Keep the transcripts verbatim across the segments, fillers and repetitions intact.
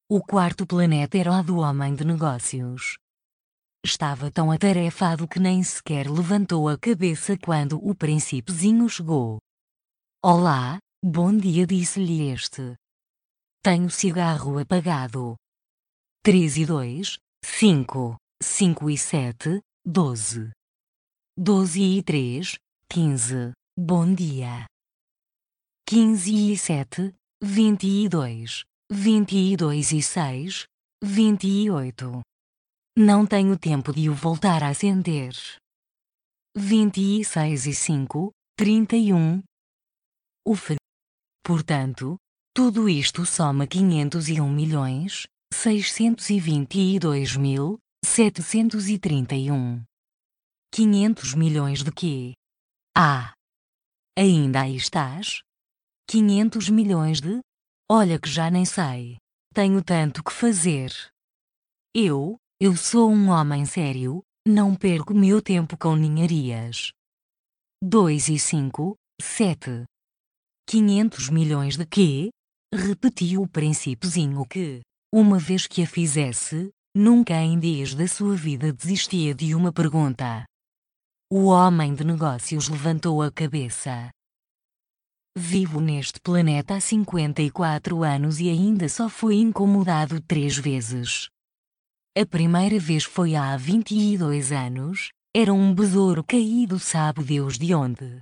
O quarto planeta era o do homem de negócios. Estava tão atarefado que nem sequer levantou a cabeça quando o príncipezinho chegou. Olá, bom dia, disse-lhe este. Tenho cigarro apagado. Três e dois, cinco, cinco e sete, doze. Doze e três, quinze, bom dia. Quinze e sete, vinte e dois, vinte e dois e seis, vinte e oito. Não tenho tempo de o voltar a acender. Vinte e seis e cinco, trinta e um. Uf. Portanto, tudo isto soma quinhentos e um milhões, seiscentos e vinte e dois mil, setecentos e trinta e um. Quinhentos milhões de quê? Ah! Ainda aí estás? Quinhentos milhões de? Olha que já nem sei. Tenho tanto que fazer. Eu, eu sou um homem sério, não perco meu tempo com ninharias. Dois e cinco, sete. Quinhentos milhões de quê? Repetiu o príncipezinho que, uma vez que a fizesse, nunca em dias da sua vida desistia de uma pergunta. O homem de negócios levantou a cabeça. Vivo neste planeta há cinquenta e quatro anos e ainda só fui incomodado três vezes. A primeira vez foi há vinte e dois anos, era um besouro caído sabe Deus de onde.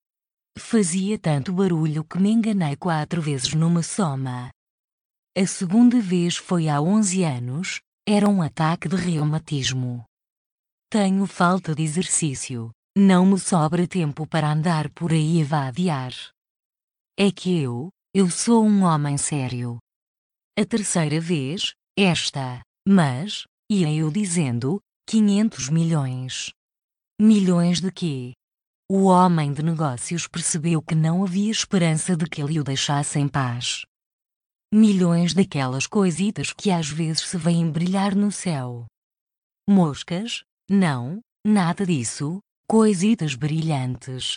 Fazia tanto barulho que me enganei quatro vezes numa soma. A segunda vez foi há onze anos, era um ataque de reumatismo. Tenho falta de exercício, não me sobra tempo para andar por aí a vadiar. É que eu, eu sou um homem sério. A terceira vez, esta, mas, ia eu dizendo, quinhentos milhões. Milhões de quê? O homem de negócios percebeu que não havia esperança de que ele o deixasse em paz. Milhões daquelas coisitas que às vezes se veem brilhar no céu. Moscas? Não, nada disso, coisitas brilhantes.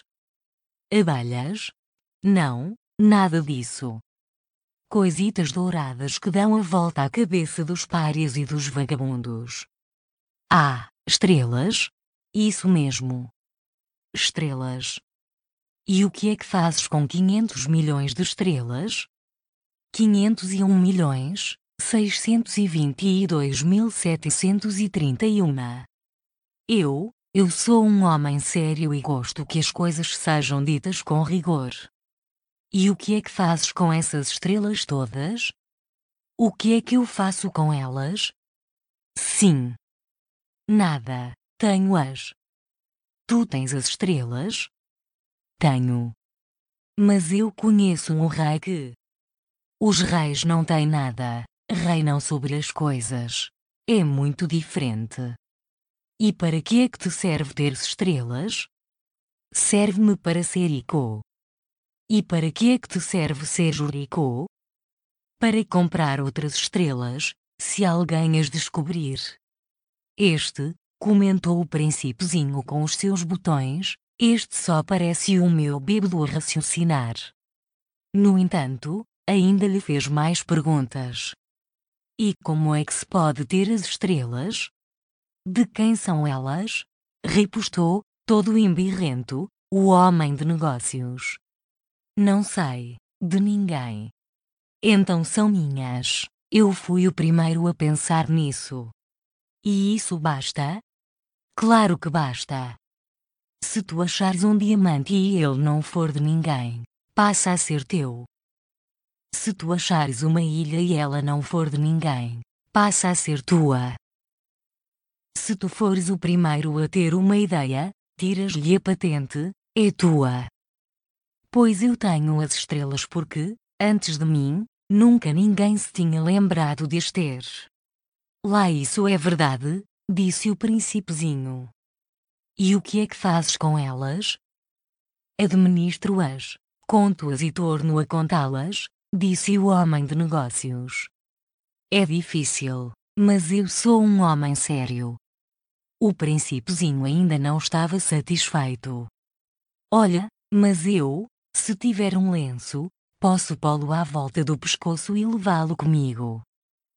Abelhas? Não, nada disso. Coisitas douradas que dão a volta à cabeça dos párias e dos vagabundos. Ah, estrelas? Isso mesmo. Estrelas. E o que é que fazes com quinhentos milhões de estrelas? quinhentos e um milhões, seiscentos e vinte e dois mil setecentos e trinta e um. Eu, eu sou um homem sério e gosto que as coisas sejam ditas com rigor. E o que é que fazes com essas estrelas todas? O que é que eu faço com elas? Sim. Nada, tenho-as. Tu tens as estrelas? Tenho. Mas eu conheço um rei que... Os reis não têm nada, reinam sobre as coisas. É muito diferente. E para que é que te serve ter estrelas? Serve-me para ser rico. E para que é que te serve ser rico? Para comprar outras estrelas, se alguém as descobrir. Este, comentou o príncipezinho com os seus botões, este só parece o meu bêbado a raciocinar. No entanto, ainda lhe fez mais perguntas. E como é que se pode ter as estrelas? De quem são elas? Repostou, todo embirrento, o homem de negócios. Não sei, de ninguém. Então são minhas, eu fui o primeiro a pensar nisso. E isso basta? Claro que basta. Se tu achares um diamante e ele não for de ninguém, passa a ser teu. Se tu achares uma ilha e ela não for de ninguém, passa a ser tua. Se tu fores o primeiro a ter uma ideia, tiras-lhe a patente, é tua. Pois eu tenho as estrelas porque, antes de mim, nunca ninguém se tinha lembrado de as ter. Lá isso é verdade, disse o príncipezinho. E o que é que fazes com elas? Administro-as, conto-as e torno a contá-las, disse o homem de negócios. É difícil, mas eu sou um homem sério. O príncipezinho ainda não estava satisfeito. Olha, mas eu, se tiver um lenço, posso pô-lo à volta do pescoço e levá-lo comigo.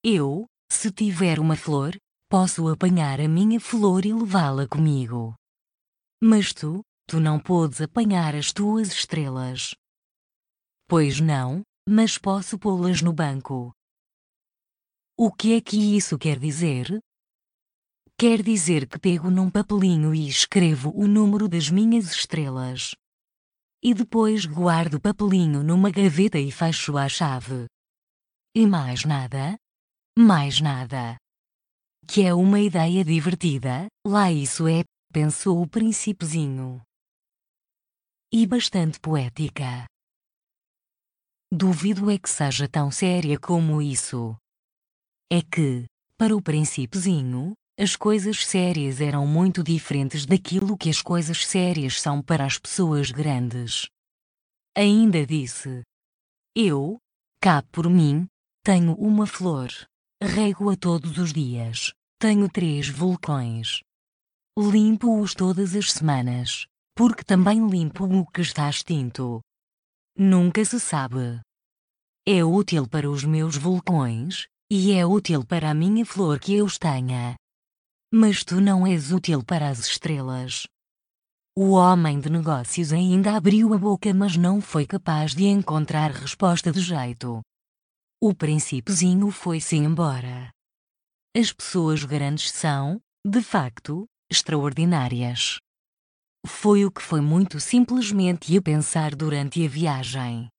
Eu, se tiver uma flor, posso apanhar a minha flor e levá-la comigo. Mas tu, tu não podes apanhar as tuas estrelas. Pois não, mas posso pô-las no banco. O que é que isso quer dizer? Quer dizer que pego num papelinho e escrevo o número das minhas estrelas. E depois guardo o papelinho numa gaveta e fecho a chave. E mais nada? Mais nada. Que é uma ideia divertida, lá isso é, pensou o príncipezinho. E bastante poética. Duvido é que seja tão séria como isso. É que, para o príncipezinho, as coisas sérias eram muito diferentes daquilo que as coisas sérias são para as pessoas grandes. Ainda disse: Eu, cá por mim, tenho uma flor. Rego-a todos os dias. Tenho três vulcões. Limpo-os todas as semanas, porque também limpo o que está extinto. Nunca se sabe. É útil para os meus vulcões, e é útil para a minha flor que eu os tenha. Mas tu não és útil para as estrelas. O homem de negócios ainda abriu a boca, mas não foi capaz de encontrar resposta de jeito. O príncipezinho foi-se embora. As pessoas grandes são, de facto, extraordinárias. Foi o que foi muito simplesmente a pensar durante a viagem.